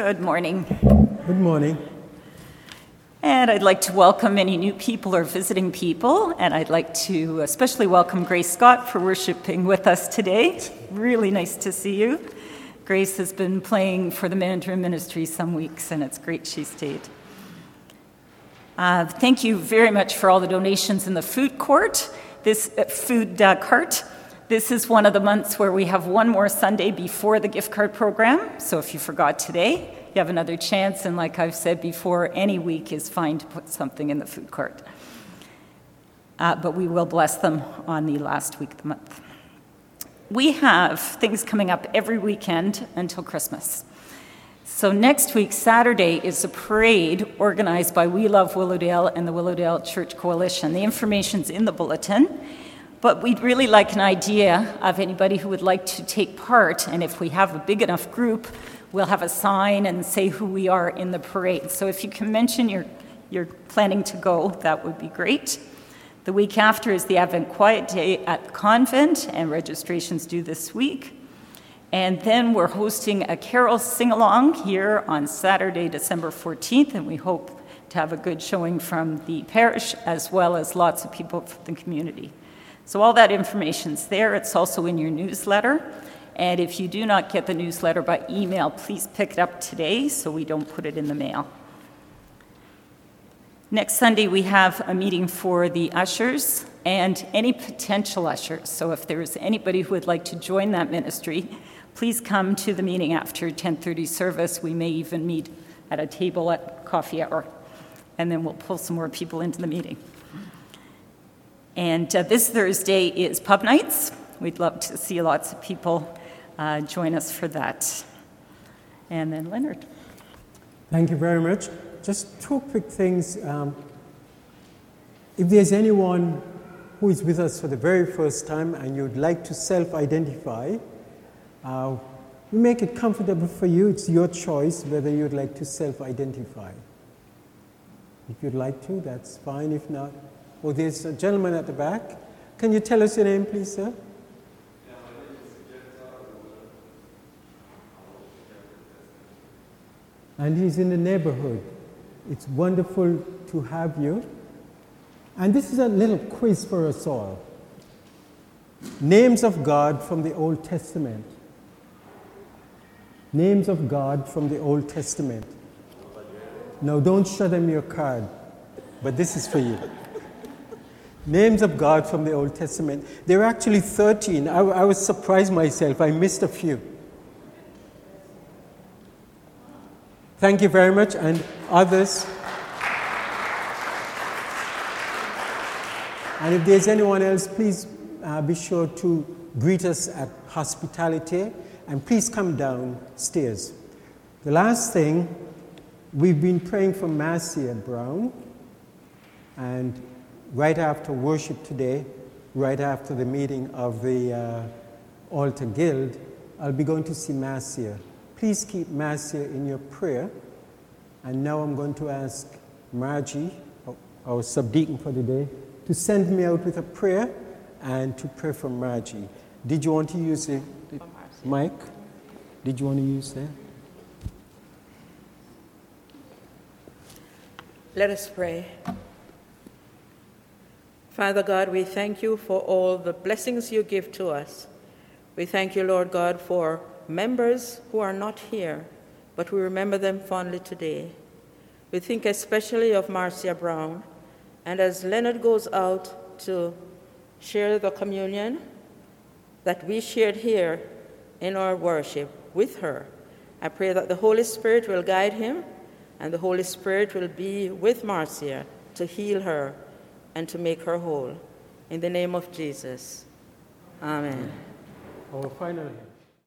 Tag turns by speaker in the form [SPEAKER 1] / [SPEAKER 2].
[SPEAKER 1] Good morning.
[SPEAKER 2] Good morning.
[SPEAKER 1] And I'd like to welcome any new people or visiting people, and I'd like to especially welcome Grace Scott for worshiping with us today. Really nice to see you. Grace has been playing for the Mandarin Ministry some weeks, and it's great she stayed. Thank you very much for all the donations in the food cart. This is one of the months where we have one more Sunday before the gift card program. So if you forgot today, you have another chance. And like I've said before, any week is fine to put something in the food cart. But we will bless them on the last week of the month. We have things coming up every weekend until Christmas. So next week, Saturday, is a parade organized by We Love Willowdale and the Willowdale Church Coalition. The information's in the bulletin. But we'd really like an idea of anybody who would like to take part, and if we have a big enough group, we'll have a sign and say who we are in the parade. So if you can mention you're planning to go, that would be great. The week after is the Advent Quiet Day at the convent, and registration's due this week. And then we're hosting a carol sing-along here on Saturday, December 14th, and we hope to have a good showing from the parish as well as lots of people from the community. So all that information's there. It's also in your newsletter. And if you do not get the newsletter by email, please pick it up today so we don't put it in the mail. Next Sunday, we have a meeting for the ushers and any potential ushers. So if there's anybody who would like to join that ministry, please come to the meeting after 10:30 service. We may even meet at a table at coffee hour, and then we'll pull some more people into the meeting. And this Thursday is pub nights. We'd love to see lots of people join us for that. And then Leonard.
[SPEAKER 2] Thank you very much. Just two quick things. If there's anyone who is with us for the very first time and you'd like to self-identify, we make it comfortable for you. It's your choice whether you'd like to self-identify. If you'd like to, that's fine. If not, oh, there's a gentleman at the back. Can you tell us your name, please, sir? And he's in the neighborhood. It's wonderful to have you. And this is a little quiz for us all. Names of God from the Old Testament. Names of God from the Old Testament. Now, don't show them your card, but this is for you. Names of God from the Old Testament. There are actually 13. I was surprised myself. I missed a few. Thank you very much. And others. And if there's anyone else, please be sure to greet us at hospitality. And please come downstairs. The last thing, we've been praying for Marcia Brown. And right after worship today, right after the meeting of the Altar Guild, I'll be going to see Marcia. Please keep Marcia in your prayer. And now I'm going to ask Margie, our subdeacon for the day, to send me out with a prayer and to pray for Margie. Did you want to use the mic? Did you want to use that?
[SPEAKER 3] Let us pray. Father God, we thank you for all the blessings you give to us. We thank you, Lord God, for members who are not here, but we remember them fondly today. We think especially of Marcia Brown, and as Leonard goes out to share the communion that we shared here in our worship with her, I pray that the Holy Spirit will guide him, and the Holy Spirit will be with Marcia to heal her and to make her whole. In the name of Jesus, amen.
[SPEAKER 2] Our final